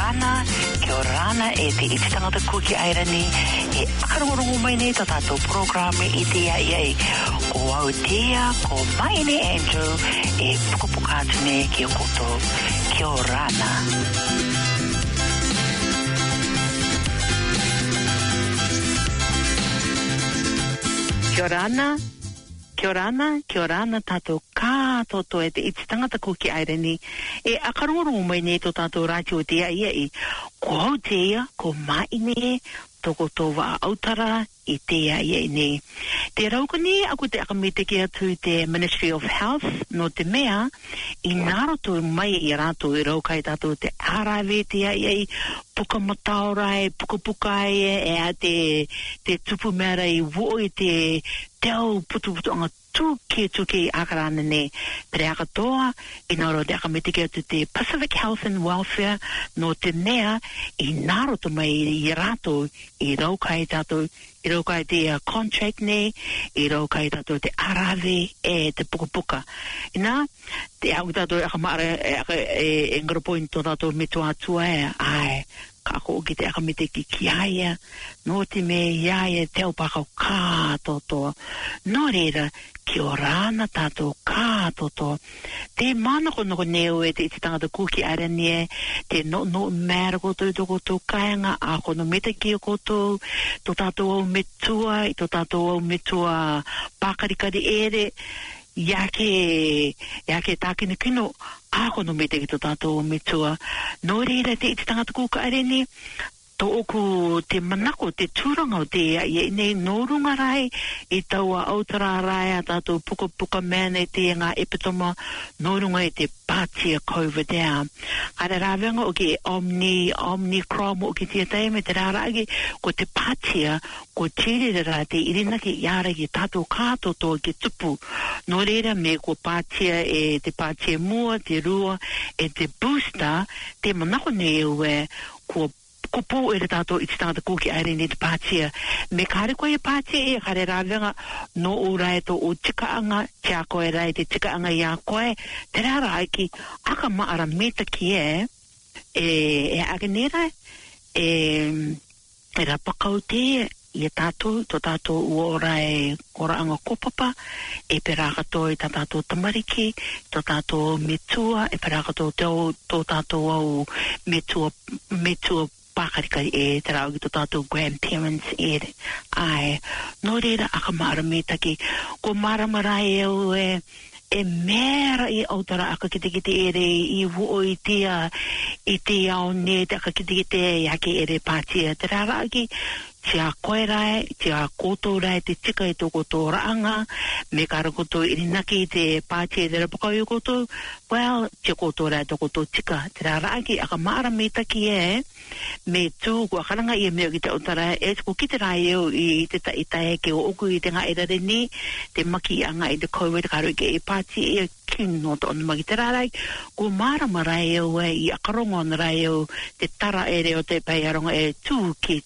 Kia orana e te iti tangata kuki airani e akarongorongo mai nei tātou programe i te iai ko Autea, ko Maine Andrew e pukapukatu ne ki o koto. Kia orana. Kia orana tātou kātoto e te iti tangata kuki airani e akarongorongo mai nei tō tātou radio te iai ko Autea, ko Maine toko tō wa autara i te iai nei. Te raukani aku te akamete ki atu te Ministry of Health no te mea i nāroto mai i rato i raukai tātou te arawe te iai puka mataurai, puka e a te tupu mera i wo i te teo putu anga tuke akarana ne pere akatoa i naro te akamete ki atu te Pacific Health and Welfare no te mea i nāroto mai i rato i raukai tātou i raukai te contract ne, i raukai tātou te arawe e te puka. Ina, te au tātou akamara e ngarapoin tō tātou metu atua ai, kako ki te akamete ki aia, no te me iaia te upakau kātoto. No reira, ki orana tātou kātoto. Te manako neo e te iti tangata kuki aranie, te no mēra koto i tō koto kāinga, a kono meta ki o koto, tō tātou au metua, i tō tātou au metua pākarikari ere, Iake tākina kino, a kono meta ki tō tātou au metua. No reira te iti tangata kuka arenie, tō oku te manako, te tūranga o te ia nei nōrunga rai i taua autara rai a tātou puka mene te ngā epitoma nōrunga i te pātia COVID ea. Kare rāwenga o ki Omicron o ki tia taime te rāragi ko te pātia ko tirera te irinaki iara ki tātou kātoto ki tupu. Nō reira me ko pātia e te pātia mua, te rua e te booster, te manako nei ue ko pō e re tātou i te tangata kuki aere ni te pātia. Me kāre koe e pātia e kāre rāwenga no o rai tō o tikaanga, tia koe rai te tikaanga ia koe, te rāra aiki, aka maara meta ki e ake nera, e rapakau te i tātou, tō tātou uora e koraanga kopapa, e perakato i tātou tamariki, tō tātou metua, e perakato tō tātou au metua pākarikari e te rau ki tō tātou grandparents e ai. Nō reira aka mara me taki, ko maramara e mera i autara aka kite ere i wo i te au ne te aka kite i ake ere pātia. Te rara aki, tia koe rai, tia koto rai te tika i tō koto raanga, me kara koto irinaki te pātia te rapakau i koto, well, tia koto rai tō koto tika. Te rara aki, aka mara me taki me tū kua karanga i mea ki te autara, ko ki te rai eo i te tae ke o oku i te ngā erare ni, te maki anga i te COVID karo i ke e pātia e kino to ona maki te rarai, ko marama rai eo i akarongo ana rai eo te tara ere o te paiaronga e tūke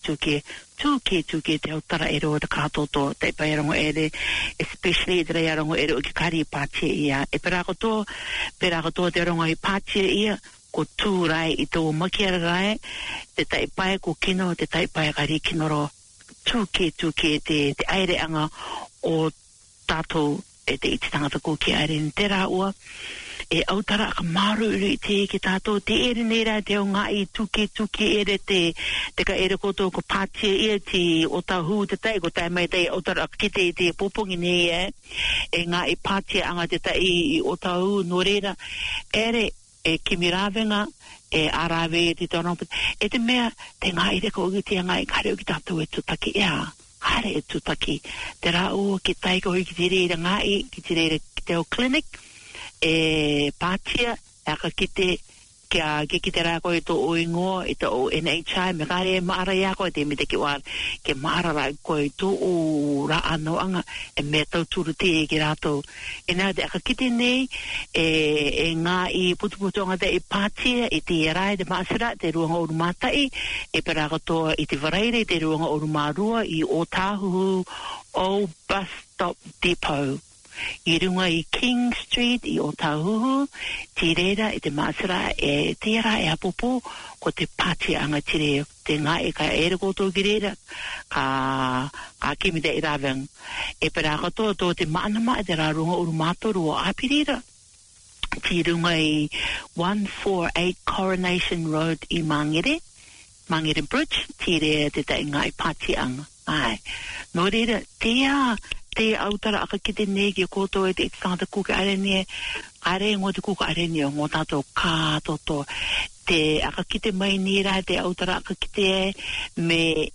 te au tara ere o te kātoto te paiaronga ere, especially te reiaronga ere o ki kari pātia ia. E perakoto te ronga i pātia ia, ko tūrai i tō makiara rai, te taipai ko kino, te taipai kari kinoro, tūke te aireanga o tātou e te iti tangata ko ki aere ni te rāua, e autara aka maru uru i te ki tātou, te ere nera te o ngā i tūke ere te ka ere koto ko pātia ia te o tā hū te tai, ko tai mai tai autara aka kite i te popongi nei e ngā i pātia anga te tai i o tā hū no reira, ere e kimi rāwenga, e arawe e te tōrompa, e te mea, te ngā i reko uki te ngā i kare o ki tātou e tutaki ea, kare e tutaki, te rā o ki taika hui ki te reira ngā i, ki te reira ki te o clinic, e pātia, aka ki te kia ki te rā koe tō oingoa, i tō o NHI, me kāre e maara ia koe, te me te ki wār, ke maara rā koe tō o rā anō anga, e me tau tūru te e ki rātou. E nā te aka kite nei, e ngā i putu anga te e pātia, e te rai te maasira, te ruanga oru mātai, e pera katoa i te waraire, te ruanga oru mārua, i o tāhuhu o bus stop depot. I runga I King Street I Otahuhu, ti reira I te maasira e tira e apopo, ko te pati anga tire te ngai ka ere koto ki reira, ka kimi te irawang. E pera katoa tō te maanama e te rarunga urumatoru o apirira. Ti runga I 148 Coronation Road I Mangere Bridge, ti rea te tai ngai pati anga. Ai, no reira, te autara aka ki te negi koto e te tangata kuka arene, are ngō te kuka arene o ngō tātou kātoto. Te aka ki te mai nira, te autara aka ki te me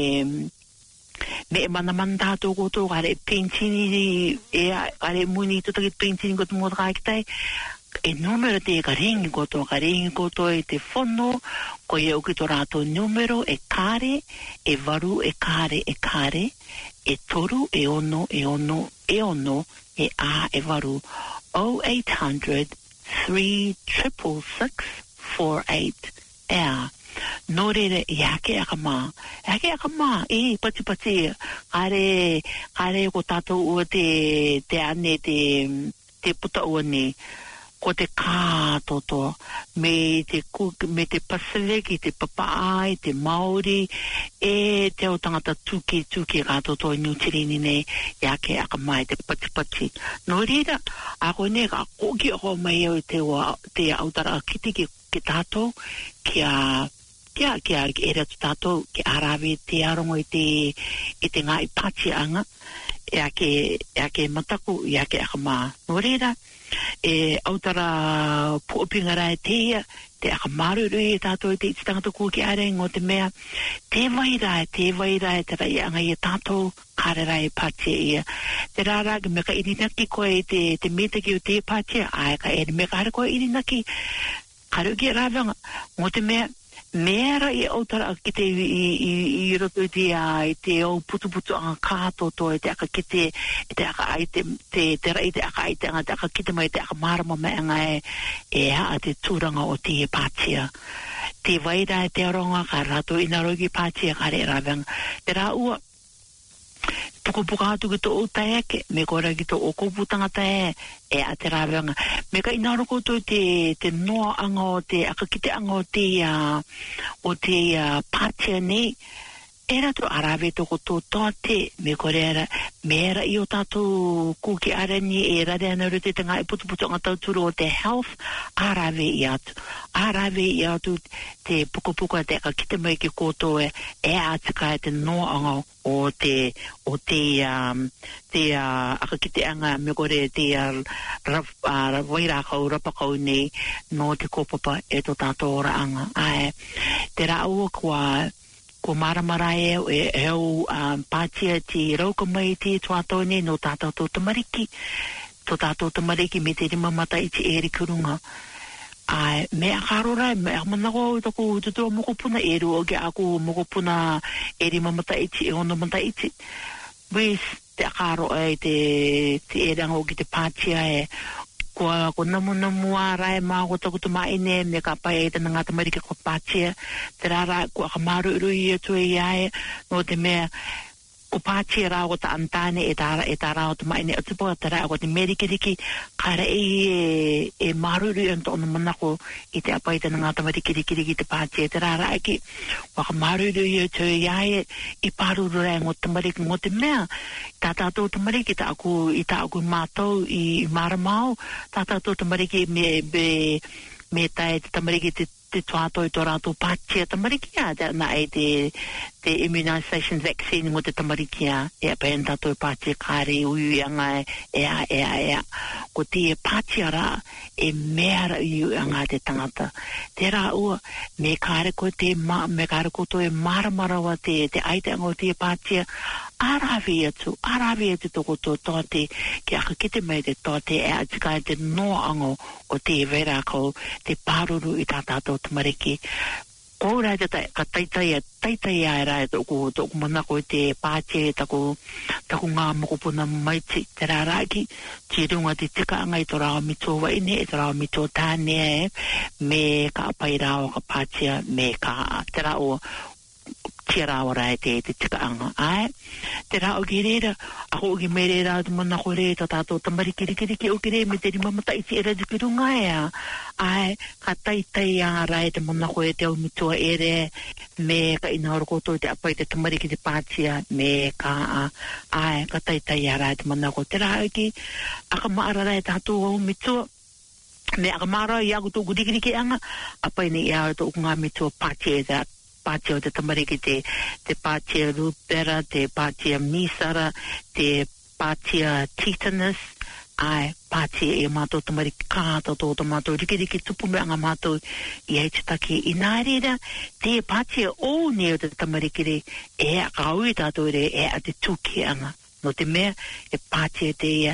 manaman tātou koto, are pentini, are muni tutaki pentini koto mō taka kitai, e numero te ka ringi koto e te whono, ko e uki tō rātou numero e kāre, e waru e kāre, e toru e ono, e a e waru, 0800 366 48 ea. Nō reira I hake aka mā, pati, are ko tātou ua te ane te puta ua ne, ko te kātoto, me te Pacific, te Papaai, te Māori, e te o tangata tuki kātoto I Nutirini nei, yake aka mai te pati. Nō reira, ako ne ka koki ako mai au te autara kiti ki tātou, kia era tu tātou, ki arawe te arongo I te ngai pati anga, yake mataku, yake aka mā. Nō reira, e autara puopingara e te akamaruru e tātou te ititangata kūki are ngō te mea, te wairai te rai anga I tātou kārera e pātia ia. Te rārāga me ka irinaki koe te metaki o te pātia, ai ka ere me ka hara koe irinaki, karuki rāwanga, ngō te mea I autara ki te I roto I te au putu anga kātoto e te aka ki te aka ai te rai te aka ai te anga te aka ki te mai te aka marama mai anga e a te tūranga o te pātia. Te waira e te aronga ka rato ina rogi pātia ka re rawanga. Te rā ua, puka atu ki tō o taeke, me kora ki tō o kopu tangata e a te rawanga. Me ka ina roko tō te noa anga o te, aka ki te anga o te pātia nei, era tō arawe tōko tō tōte, me kore era, me era I o tātou kūki arani e rare ana rute te ngai putu anga tauturu o te health, arawe I atu te puka te aka kite mai ki koto e atika e te noa anga o te aka kite anga me kore te wairakau, rapakau nei no te kopapa e tō tātou ora anga. Ai, te rāua ko maramara e heo pātia ti rauka mai ti tuatau nei no tātou tō tamariki me te rima mata I te eri kurunga. Ai, me akarora, me amanako tako tutua mokopuna eru o ke ako mokopuna eri mamata iti e ono mata iti. Wes te akaro e te erango ki te pātia e ko namu arai mā ko taku tu maine me ka pai e tana ngata marika ko pātia te rara ko akamaru urui e tue iae no te mea ko pātia rā ko ta antane e tā rā o tu maine o tupo te rā ko te merikiriki kare e maruru e nto ono manako I te apai tana ngata marikiriki te pātia te rara eki ko akamaruru e tue iae I paruru rai ngō te mariki ngō te mea tātātou te mariki I tā aku mātou I maramau tātātou te mariki me tae te tamariki te tuato I tō rātou pātia tamariki na e te immunization vaccine mo te tamariki e apaen tātou pātia kāre ui anga e ko te pātia rā e mea ui anga te tangata te rā ua me kāre ko tō e maramarawa te aite anga o te pātia arawe atu toko tōte ki aka kite mai te tōte e atika te noa ango o te verakau te pāruru I tātātou tamariki kōrei te ka taitai ai rai tōku manako I te pātia taku ngā mokopuna maiti te rāraki ti runga te tika anga I tō rāo mito waine I tō rāo mito tāne me ka apai rāo ka pātia me ka te rāo tira ora te tikaanga ai te ra o girera ako gi merera de mana kore tato tambari kiri o kire me te mama tai era de kirunga ya ai katai tai ara te mana koe te o mitua ere me ka ina ko to te apai te tambari ki te patia me ka ai katai tai ara te mana ko te ra ki aka maara ra tato o mitua me aka mara ia ko to gudi ki anga apai ni ia to nga mitua patia Patia te tamariki te patia rupera, te patia misara, te patia tetanus, ai patia e mātou tamariki kāta tō mātou riki tupu me anga mātou i eitutaki i nārira, te patia o neo te tamariki re e a kaui tātou re e a te tūki anga. No te mea e patia te ia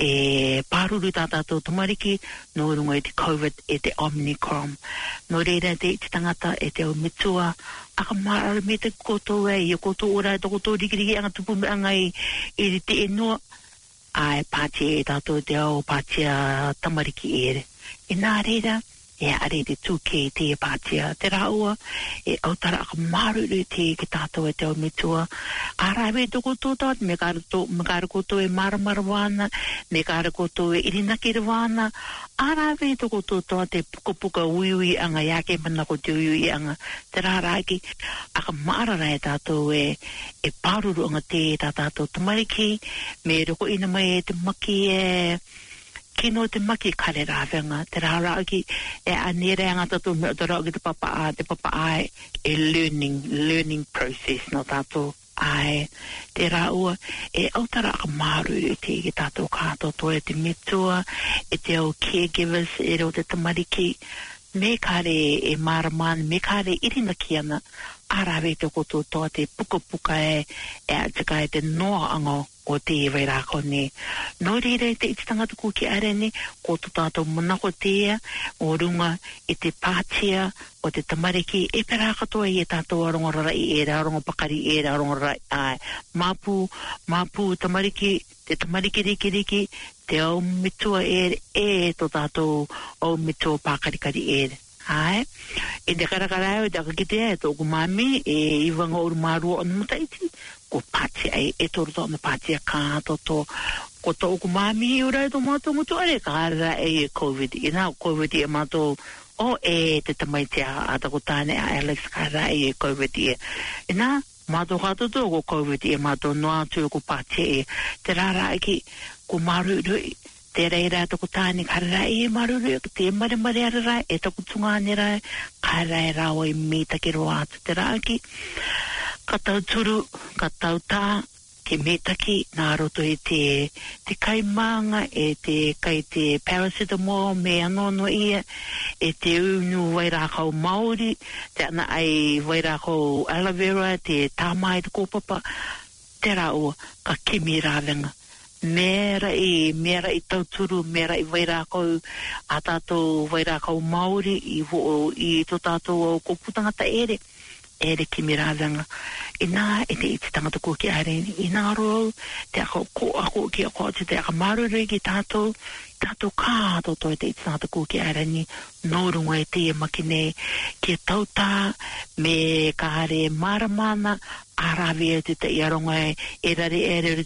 e paruru tātou tamariki no runga e te COVID e te Omicron. No reira te tangata e te o mitua aka mara me te koto e i koto ora e koto riki anga tupu me anga i te enua ai pātia e tātou te au pātia tamariki ere. E nā reira e are te tūke te pātia te raua e autara aka maruru te ki tātou e te au mitua arawe toko tōtat me kāra koto e maramara wana me kāra koto e irinaki wana arawe toko tōtat te puka uiui anga iake mana ko te uiui anga te rāraki aka marara e tātou e paruru anga te tātou tamariki me roko ina mai e te maki e kino te maki kare rāwenga, te rāraki e anere anga tatu me o te rau ki te papa ai e learning process no tātou ai te rāua e autara aka māruru te ki tātou kātoto e te mitua e te au caregivers e reo te tamariki me kare e maraman me kare irinaki ana arawe te koto toa te puka e atika e te noa anga o te wairako ne. No reira te iti tangata ko ki are ne, ko to tātou manako tea, o runga i te pātia, o te tamariki, e pera katoa i e tātou arongorai e ra, arongo pakari e ra, arongorai ai. Mapu tamariki, te tamariki riki, te au mitua e to tātou au mitua pakarikari e. Ai, e te karakara e te akakitea e tōku mami e iwanga oru marua o namaitaiti ko pātia e tōru tōna pātia kāto tō ko tōku mami i ura e tō mātou mutu are kāra e COVID i nā COVID e mātou o e te tamaitea a tako tāne a Alex kāra e COVID e nā mātou kāto tō ko COVID e mātou noa tū ko pātia e te rāra ki ko maru rui te reira toko tāne kararai e maruru te maremare ararai e toko tungane rai kararai rawa i metake roa atu te raki katau turu katau tā ke metake nā roto e te kaimanga e te kai te paracetamol me anono ia e te unu wairakau Māori te ana ai wairakau aloe vera te tāmai te kōpapa te rau ka kimi rāwenga mera i tauturu, mera i wairakau a tātou wairakau Māori i tō tātou kōputangata ere ki mirawanga. I nā e te iti tangata ko ki areni, i nā rou te ako ki ako te aka maruru ki tātou kāto to e te iti tangata ko ki areni, nō runga e te makine ki tautā me kāre maramana arawe te te iaronga e rare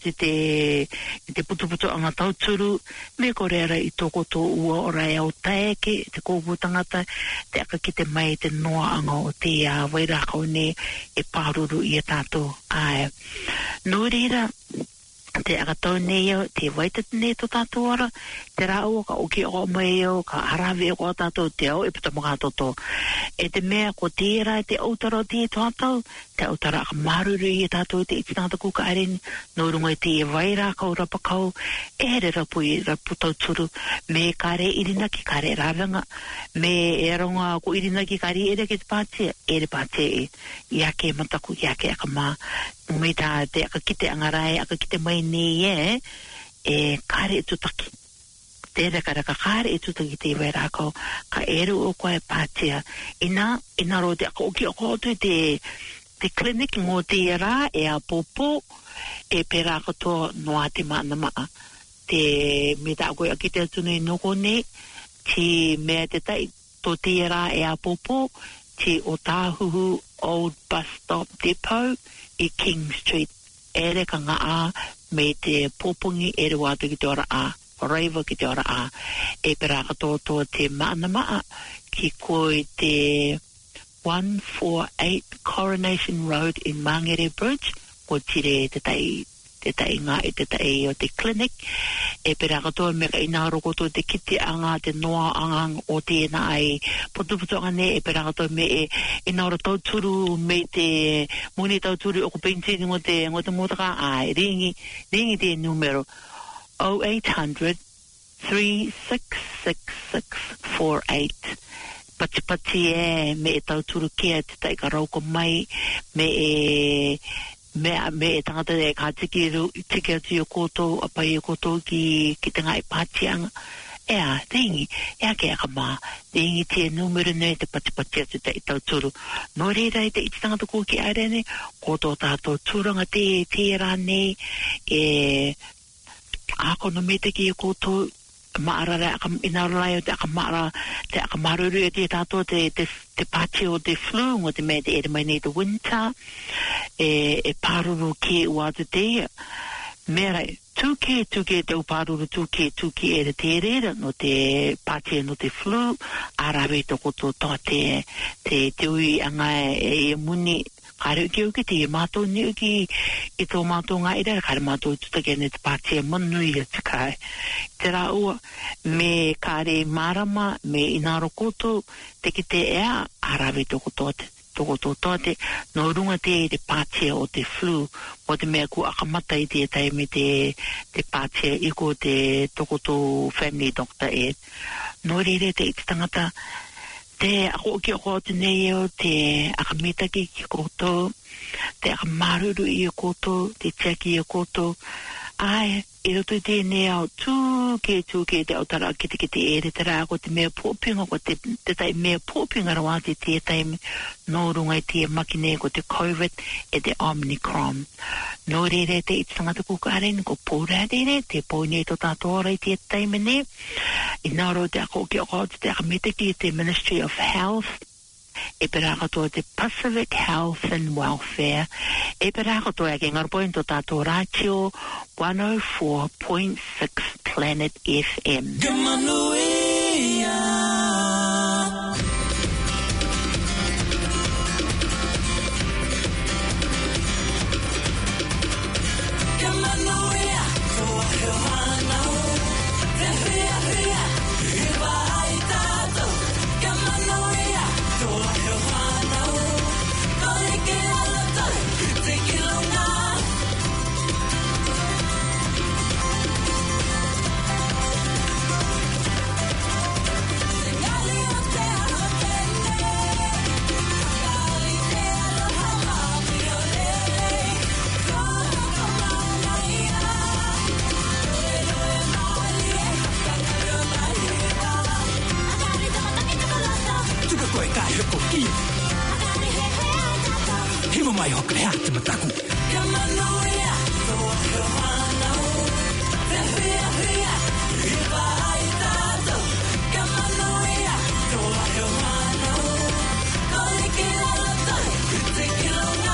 te putu anga tauturu me korera i toko tō ua ora e au taeke te kōputangata te aka ki te mai te noa anga o te wairakau ne e pāruru i a tātou ai. Nō reira te akatau nei au, te waitat nei tō tātou ora, te rau ka oki o mai au, ka arawe o tātou te au, e puta mga toto. E te mea ko tērā te autara o te tātou, te autara ka maruru i tātou te iti tātou kuka areni, nō runga i te waira kau rapakau, e re rapu i rapu tauturu, me kare irinaki, kare rāwanga, me e ronga ko irinaki kare ere ki te pātia, ere pātia i ake mataku, i ake aka mā, me tā te aka kite angarai, aka kite mai nei e kare e tutaki. Tere karaka kare e tutaki te wairākau, ka eru o koe pātia. Ina ro te aka oki ako atu te clinic ngō te rā e a popo e peraka tō noa te mana maa. Te me tā koe aki te atunu i noko nei, ti mea te tai tō te rā e a popo, te o Tāhuhu Old Bus Stop Depot I King Street. Ere ka ngā a me te pōpungi ere wātu ki te ora a. Raiva ki te ora a. E pera katoa te maana maa ki koe te 148 Coronation Road in Mangere Bridge. Ko tire te tai ngā e te tai o te clinic. E pera katoa me ka inaro koto te kite anga, te noa angang o tēnā ai putuputu ane. E pera katoa me e inaro tauturu me te muni tauturu o ko pensini ngo te motaka ai. Ringi te numero 0800 366648. Pati e me e tauturu kia te tai ka rauko mai me e tangata e ka tiki atu o koto apai o koto ki te ngai pātianga ringi ke aka mā ringi te numero nei te pati atu te tauturu no reira te iti tangata ko ki aere ne koto tātou tūranga te rānei ako no me te ki o koto maarara aka inarai o te aka maruru e te tātou te pāti o te flu o te mea te ere mai nei te winter e pāruru ke wātu te mea rai tūke te upāruru tūke e te reira no te pāti no te flu arawe to koto toa te ui anga e muni kare uki uki te mātou ni uki I tō mātou ngā ira kare mātou tutake ne te pātia manui e te kai. Te rā ua me kare marama me inaro koto te ki te ea arawe toko toa te no runga te pātia o te flu o te mea ku akamata I te tai me te pātia I ko te toko family doctor e. No rere te iti tangata te ako ki ako te nei o te akamitaki ki koto, te akamaruru I koto, te tiaki I koto. Ai, I roto I tēnei au tūke te autara ki te ere te rā ko te mea pōpinga ko te tai mea pōpinga rawa te taimi no runga I te makine ko te COVID e te Omicron. No rere te iti tangata kukaren ko pōra rere te pōne to tātora I te taimi ne. I naro te ako ki ako te akamitaki te Ministry of Health. E pera katoa te Pacific Health and Welfare. E pera katoa ke ngarpointo tātou ratio 104.6 Planet FM. Hiva mai hoka le ate mataku. Kamanuia, toa he whanau. Te hia hia, hiva ai tātou. Kamanuia, toa he whanau. Kore ki ala tai, te kilonga.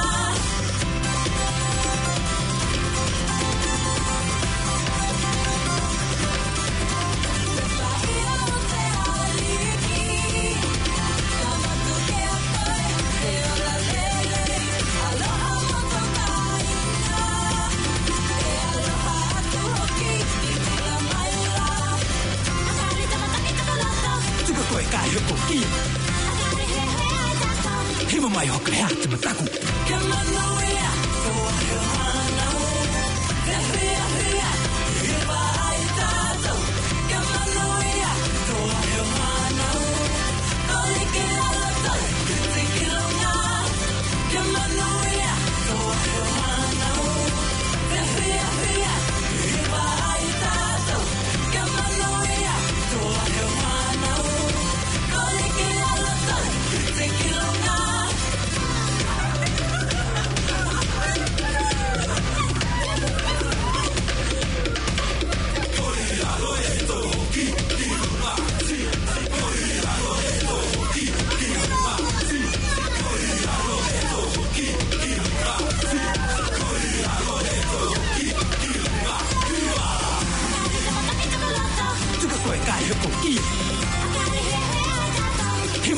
Hiva mai hoka le ate mataku. Kamanuia, toa he whanau. Te hia hia, hiva ai tātou. Kamanuia, toa he whanau. Kore ki ala tai, te kilonga. Kamanuia, toa he whanau. Te hia hia, hiva ai tātou. Kamanuia, toa he whanau. Kore ki ala tai, te kilonga.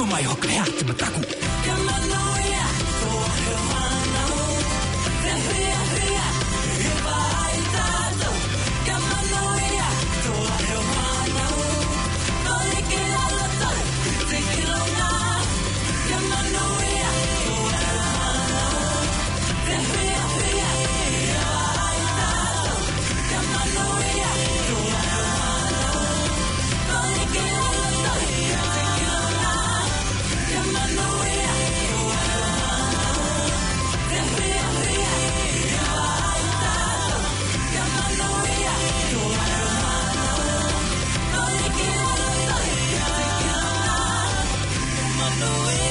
mai hokrea te mataku. Kamanoia, toa mana. Te hea hea, e vai tato. Kamanoia, toa mana. Noi ke ala tai, te kilona. Kamanoia, toa mana. Te hea hea, e vai tato. Kamanoia, toa mana. Noi ke ala tai, te kilona. Kamanoia, toa mana. Te hea hea, e vai tato. Kamanoia, toa mana. Noi ke ala tai, te kilona. Kamanoia.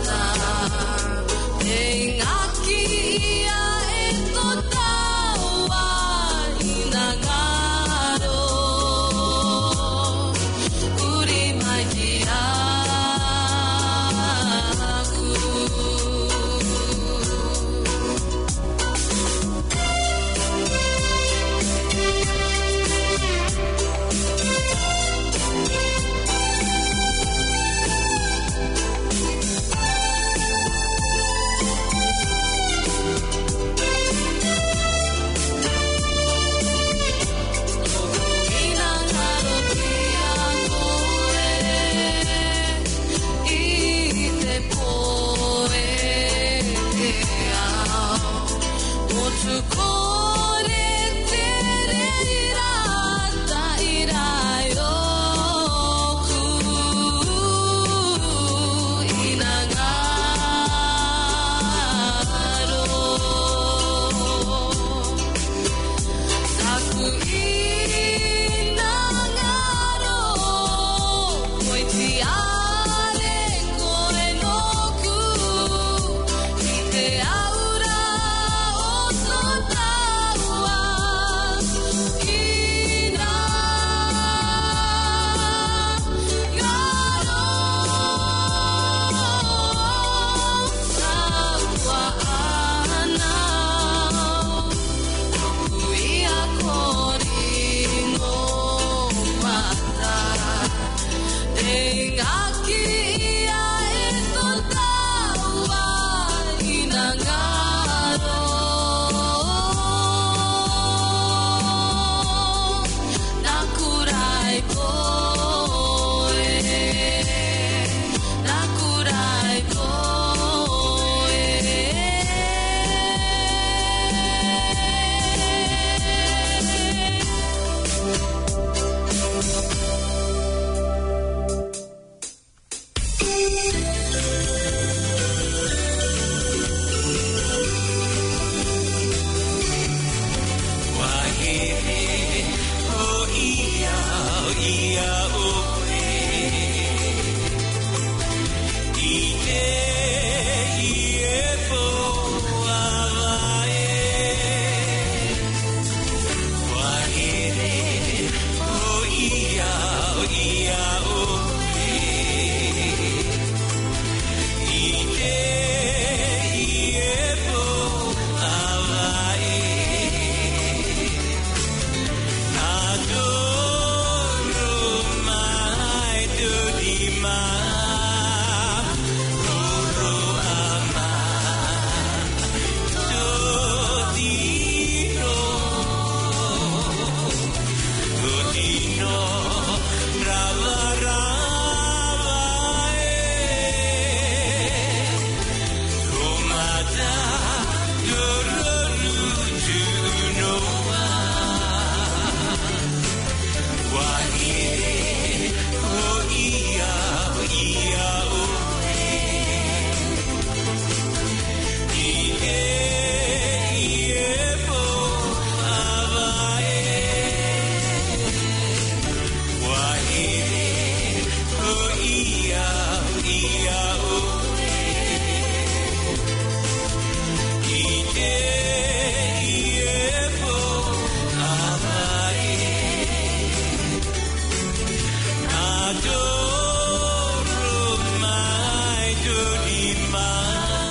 Adoro mai dorima